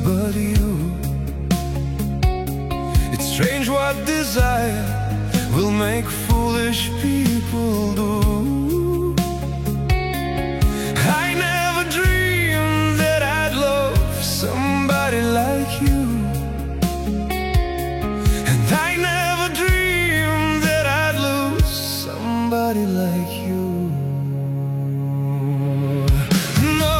but you. It's strange what desire will make foolish people do. I never dreamed that I'd love somebody like you, and I never dreamed that I'd lose somebody like you. No,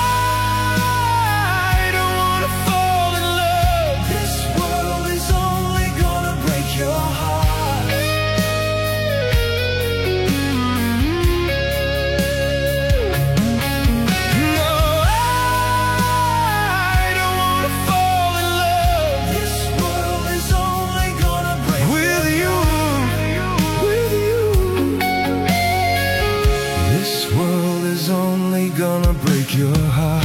I don't wanna fall in love. This world is only gonna break your heart. No, I don't wanna fall in love. This world is only gonna break with you, with you. This world is only gonna break your heart.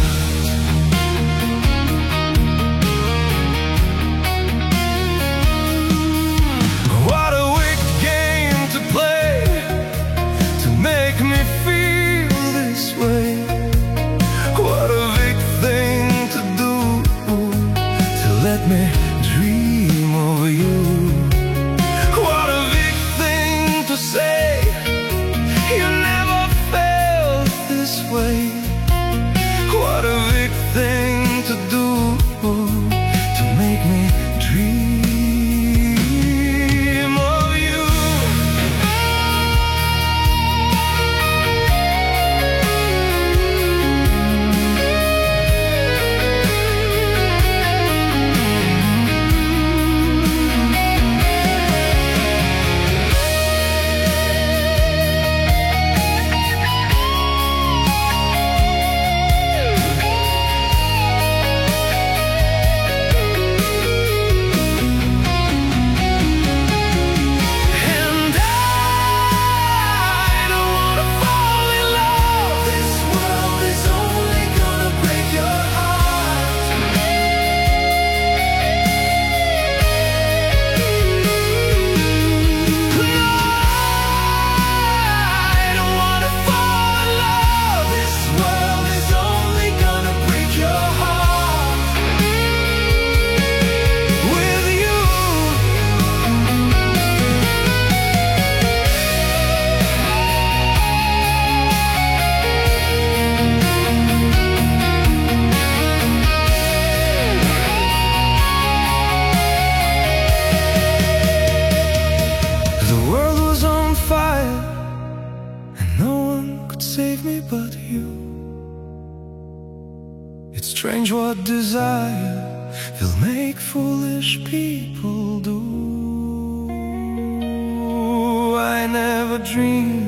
What a wicked game to play, to make me feel this way. What a big thing to do, to let me dream of you. What a big thing to say, you never felt this way. What a big thing to do, to make me dream of you. And I don't wanna fall in love. This world is only gonna break your heart. No, I don't wanna fall in love. This world is only gonna break your heart with you. The world was on fire, and no one could save me but you. It's strange what desire will make foolish people do. I never dreamed